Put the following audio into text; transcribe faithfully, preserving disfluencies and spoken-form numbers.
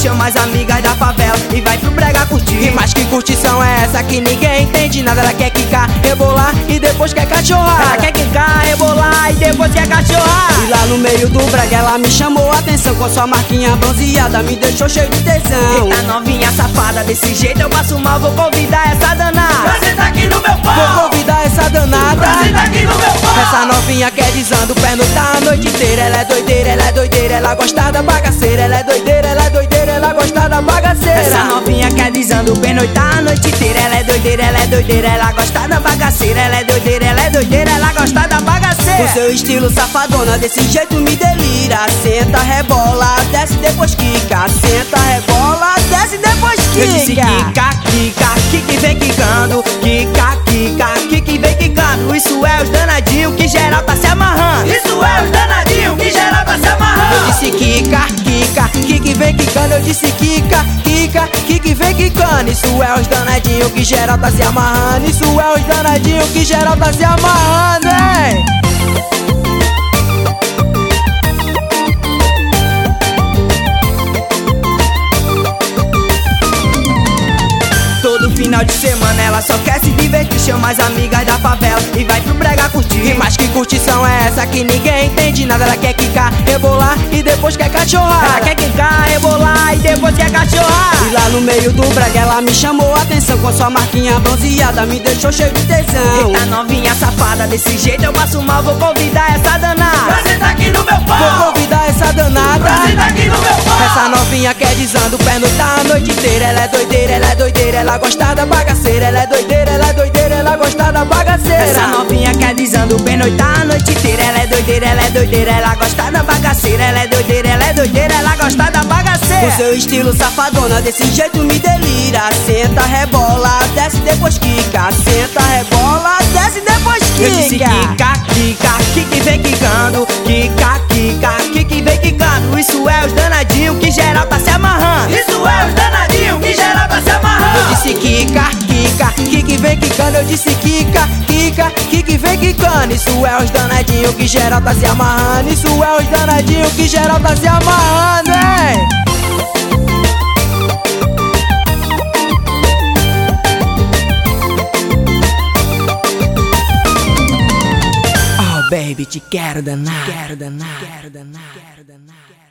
chama as amigas da favela e vai pro brega curtir. E mais que curtição é essa que ninguém entende nada? Ela quer quicar, rebolar e depois quer cachorrar. Ela quer quicar, rebolar e depois quer cachorrar. E lá no meio do brega ela me chamou a atenção com sua marquinha bronzeada, me deixou cheio de tesão. Eita novinha safada, desse jeito eu passo mal, vou convidar essa danada Pra sentar aqui no meu pau. Vou convidar essa danada Pra sentar aqui no meu pau. Essa novinha quer desando, pernoitar a noite inteira. Ela é doideira, ela é doideira, ela gosta da bagaceira. Ela é doideira, ela é doideira, ela gosta da bagaceira. Essa novinha quer desando, pernoitar a noite inteira. Ela é doideira, ela é doideira, ela gosta da bagaceira. Ela é doideira, ela é doideira, ela gosta da bagaceira. O seu estilo safadona, desse jeito me delira. Senta, rebola, desce depois quica. Senta, rebola, desce depois quica. Eu disse quica, quica, quica vem quicando. Quica, quica, quica vem quicando. Isso é os danadinhos que geral tá se amarrando. Isso é os danadinhos que geral tá se amarrando. Eu disse quica, quica, quica vem quicando. Eu disse quica, quica, quica vem quicando. Isso é os danadinhos que geral tá se amarrando. Isso é os danadinhos que geral tá se amarrando, hein? Todo final de semana ela só quer se divertir, chama as amigas da favela e vai pro brega curtir. E mais que curtição é essa que ninguém entende nada? Ela quer quicar, rebolar e depois quer cachorrar. Ela quer quicar, rebolar e depois quer cachorrar. E lá no meio do brega ela me chamou a atenção com sua marquinha bronzeada, me deixou cheio de tesão. Eita novinha safada, desse jeito eu passo mal, vou convidar essa danada Pra sentar aqui no meu pau. Vou convidar essa danada Pra sentar aqui no meu pau. Essa novinha quer desando, pernoitar a noite inteira. Ela é doideira, ela é doideira, ela gosta da bagaceira. Ela é doideira, ela é doideira, ela gosta da bagaceira. Essa novinha quer desando, pernoitar a noite inteira. Ela é doideira, ela é doideira, ela gosta da bagaceira. Ela é doideira, ela é doideira, ela gosta da bagaceira. O seu estilo safadona, desse jeito me delira. Senta, rebola, desce depois quica. Senta, rebola, desce depois quica. Eu disse quica, quica, quica vem quicando. Quica, quica, quica vem quicando. Isso é os danadinhos que geral tá se amarrando. Isso é os danadinhos que geral tá se amarrando. Eu disse quica, quica, quica vem quicando. Eu disse quica, quica, quica vem quicando. Isso é os danadinhos que geral tá se amarrando. Isso é os danadinhos que geral tá se amarrando, hein? Oh baby, te quero danar, te quero danar, te quero danar, te quero danar.